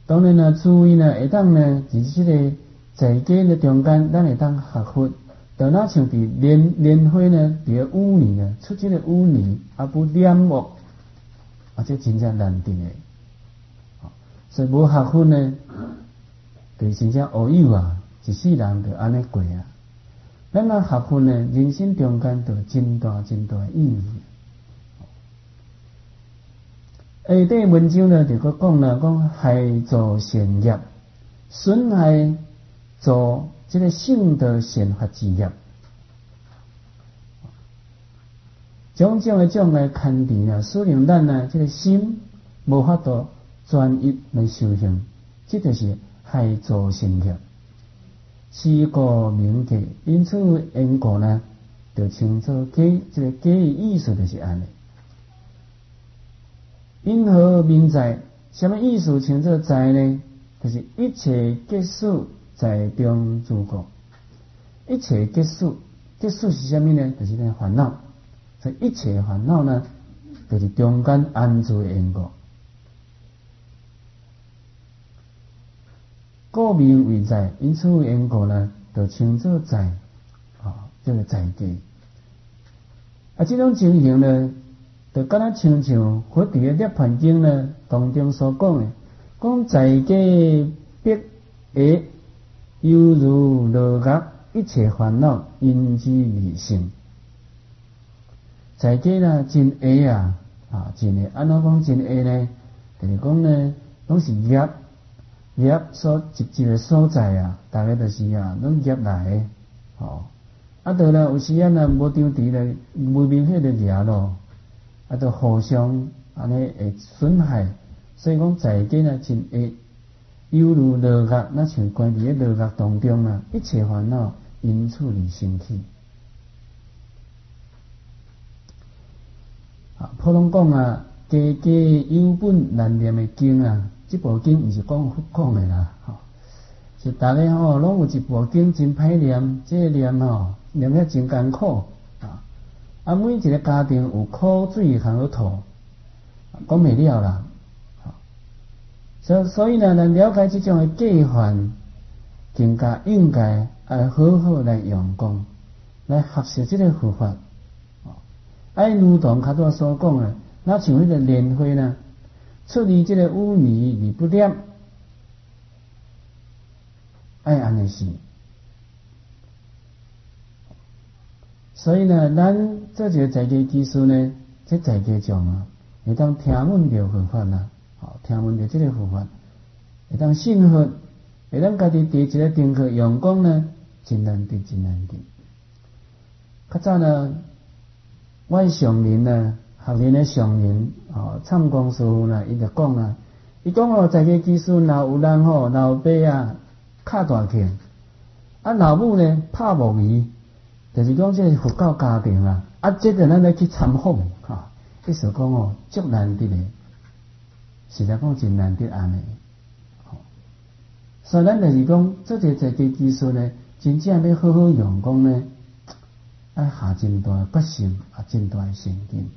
当然啦，注意呢，会当呢，伫即个在家的中间，咱会当学佛，就那像伫莲花呢，伫个污泥啊，出即个污泥，啊不染污，啊这真正难定诶。所以无学佛呢，就真正乌有啊，一世人就安尼过啊。咱若学佛呢，人生中间就真大真大意义。下底文章呢，就佮讲啦，讲害造善业，损害做这个性德善法之业，种种的障碍牵连啊，使令咱呢这个心无法度专一来修行，这就是害造善业。是故名假，因此因果呢，就称作假。这个假的意思就是安尼。因何名在？什么意思称作在呢？就是一切结束在中诸过。一切结束，结束是什么呢？就是那烦恼。所以一切烦恼呢，就是中间安住的因果。故名为在，因此因果呢，就称作在，这个在家。这种情形呢，就敢若亲像佛伫个涅槃经呢当中所讲的，讲在家必会犹如落乐，一切烦恼因之未生。在家呢真会啊，真会，安怎讲真会呢？就是讲呢，拢是业所直接的所在啊，大概就是拢业来的，到了有时啊，无张持咧，无明显的业咯。就互相安尼会损害，所以讲在家呢真会犹如落乐，那像关伫咧落乐当中啊，一切烦恼因此而生起。普通讲啊，家家有本难念的经啊，这部经毋是讲佛讲的啦，是大家拢有一部经真歹念，这个念念了真艰苦。每一个家庭有苦水通好吐，讲袂了啦。所以呢，咱了解这种的戒犯，更加应该好好来用功，来学习这个佛法。如同较早所讲的，那像迄个莲花呢，出离这个污泥而不染，安尼是。所以呢，咱做一个在家居士呢，这在家众会当听闻到佛法啦，听闻到这个佛法，会当信佛，会当家己伫一个定课用功呢，真难得，真难得。较早呢，我上人呢，学人的上人，参公师傅呢，伊就讲啦，伊讲在家居士若有人老爸敲大磬，老母呢拍木鱼。就是讲这佛教家庭啦，这个咱来去参访意思讲足难得的，实在讲真难得安尼。所以咱就是讲，做这在家居士呢，真正要好好用功呢，下真大决心，真大诚心。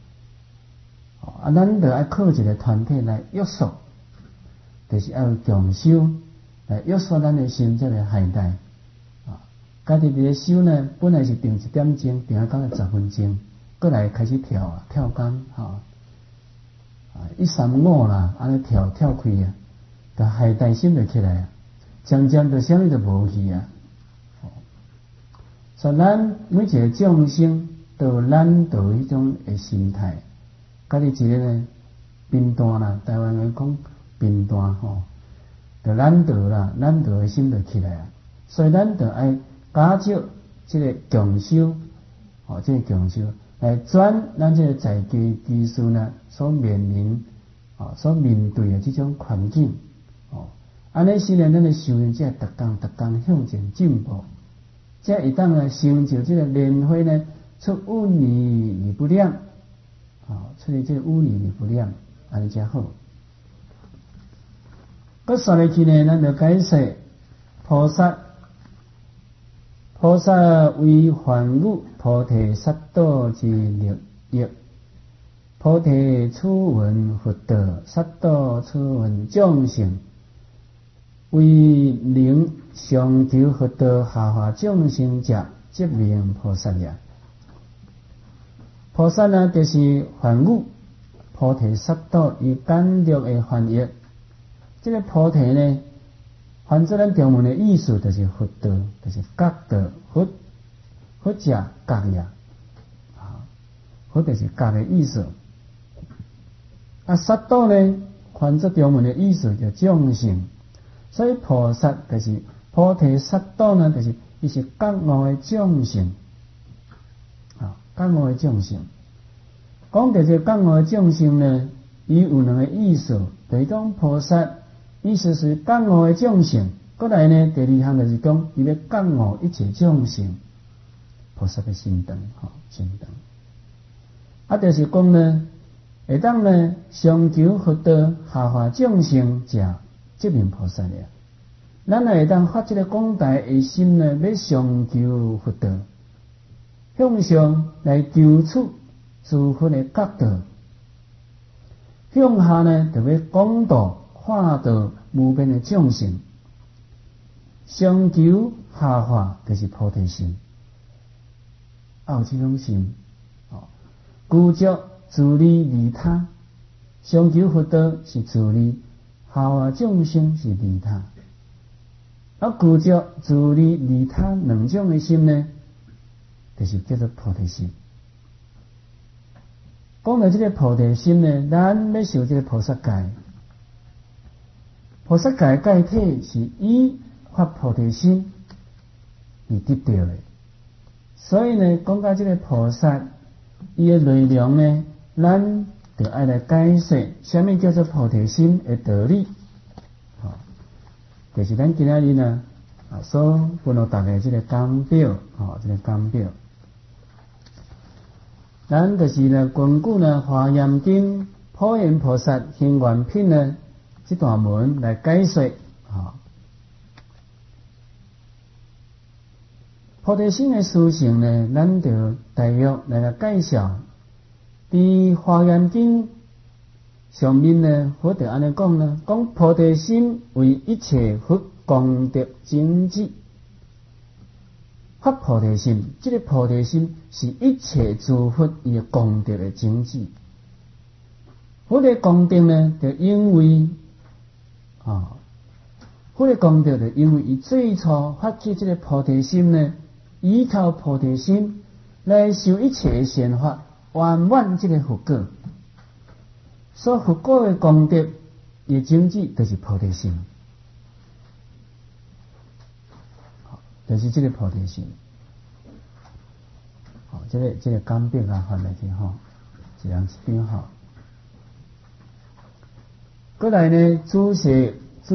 咱就要靠一个团体来约束，就是要共修来约束咱的心，这个海带。家己伫咧修呢，本来是定1点钟，定到10分钟，过来开始跳工135啦，安尼跳开啊，就海带心就起来，渐渐就啥物都无去啊。所以咱每一个众生都懒惰迄种的心态，家己一个呢贫惰啦，台湾人讲贫惰就懒惰啦，懒惰的心就起来啊。所以咱就爱加少这个共修，这个共修来转咱这个在家居士呢所面临、所面对的这种环境，安尼是呢，咱的修行才逐工向前进步，才会当来成就这个莲花呢出污泥而不染，出离这个污泥而不染，安尼才好。搁说下去呢，咱就解释菩萨为凡语菩提萨埵之利益，菩提初闻佛道，萨埵初闻众生， 为能上求佛道下化众生者，即名菩萨也。菩萨呢，就是梵语菩提萨埵以简略的翻译。这个菩提呢，翻做咱中文的意思，就是佛道，就是觉道。佛者觉也，佛就是觉的意思。萨埵呢，翻做中文的意思叫众生。所以菩萨就是菩提萨埵呢，就是伊是觉悟的众生，觉悟的众生。讲到这觉悟的众生呢，伊有两个意思，就是讲菩萨意思是觉悟的众生，过来呢，第二项就是讲伊要觉悟一切众生，菩萨的心肠，心肠。就是讲呢，会当呢上求佛道下化众生者，即名菩萨了。咱会当发这个广大的心呢，要上求佛道，向上来求取诸佛的觉道，向下呢就要广度化导无边的众生，上求下化就是菩提心，有这种心，具足自利利他，上求佛道是自利，下化众生是利他。具足自利利他两种的心呢，就是叫做菩提心。讲到这个菩提心呢，咱要受这个菩萨戒。菩萨戒戒体是以发菩提心而得到的，所以呢，讲到这个菩萨，伊的内容呢，咱就要来解释什么叫做菩提心的道理。就是咱今仔日呢，所分予大家这个纲表，这个纲表。咱就是呢，根据呢《华严经》普贤菩萨行愿品呢这段文来解说。菩提心的事情呢，咱就大约来介绍。在《华严经》上面呢，佛就安尼讲呢，讲菩提心为一切佛功德经济。发菩提心，这个菩提心是一切诸佛伊的功德的经济。佛的功德呢，就因为佛的功德就因为伊最初发起这个菩提心呢，依靠菩提心来修一切善法，圆满这个佛果。所佛果的功德的经济，就是菩提心。就是这个菩提心，这个纲表啊，翻来去一人一张过来呢，注释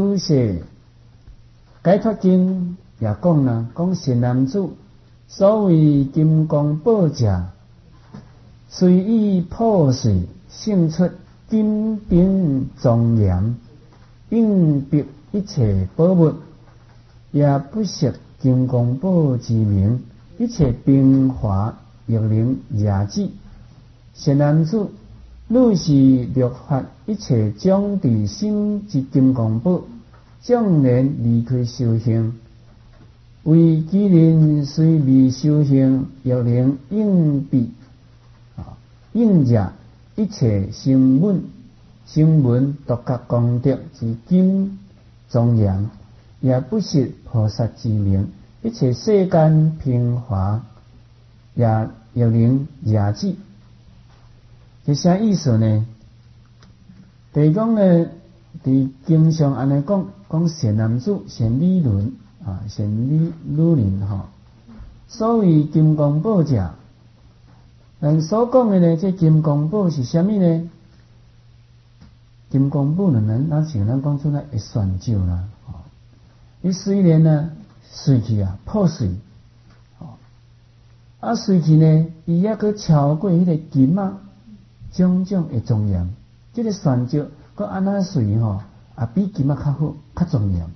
解脱经也讲啦，讲善男子所谓金刚宝者，随意破碎，胜出金兵庄严，应别一切宝物，也不识金刚宝之名，一切兵华玉灵雅旨。善男子，汝是略发一切将地心之金刚宝，将然离开修行，为己人虽未修行，玉灵应必应着一切声闻独觉功德之金庄严。也不是菩萨之名，一切世间平华也有灵雅旨。这啥意思呢？就是讲呢，伫经上安尼讲善男子、善女人善女人所谓金刚宝者，咱所讲的呢，这金刚宝是啥物呢？金刚宝呢，咱像咱讲出来会算咒啦。伊虽然呢碎去破碎，碎去呢，伊也阁超过迄个金种种的庄严。这个旋石阁安那碎比金较好，较庄严。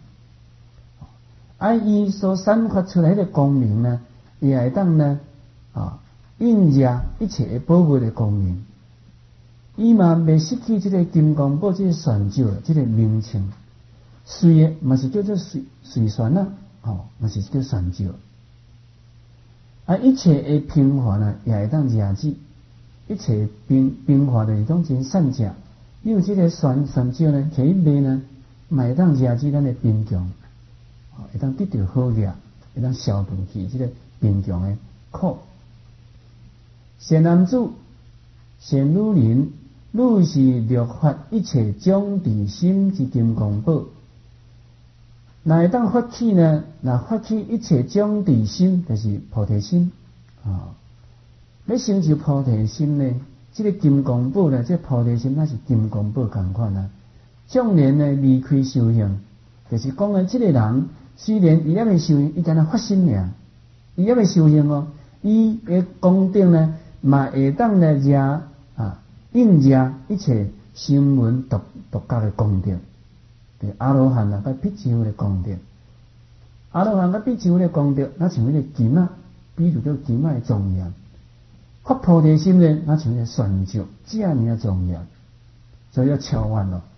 伊所散发出来的光明呢，也会当呢映着一切的宝物的光明。伊嘛未失去这个金刚宝这个旋石这个名称。 随的嘛是叫做随旋啊，嘛是叫旋照。一切的平滑呢，也会当压制；一切平滑的是种真善者。你有这个旋照呢，可以卖呢，嘛会当压制咱的贫穷，会当得到好业，会当消除去这个贫穷的苦。善男子、善女人，汝是略发一切种地心之金刚宝。那会当发起呢？那发起一切种地心，就是菩提心要成就菩提心呢，这个金刚宝呢，这菩提心那是金刚宝同款啊。纵然呢离开修行，就是讲呢，这个人虽然伊还未修行，伊敢若发心尔，伊还未修行伊的功德呢，嘛会当来遮应遮一切声闻独觉的功德。对阿罗汉甲比丘的功德，阿罗汉甲比丘的功德，那像迄个金啊，比如叫金啊的庄严。发菩提心呢，那像迄个旋照，这样的庄严，所以要超万咯。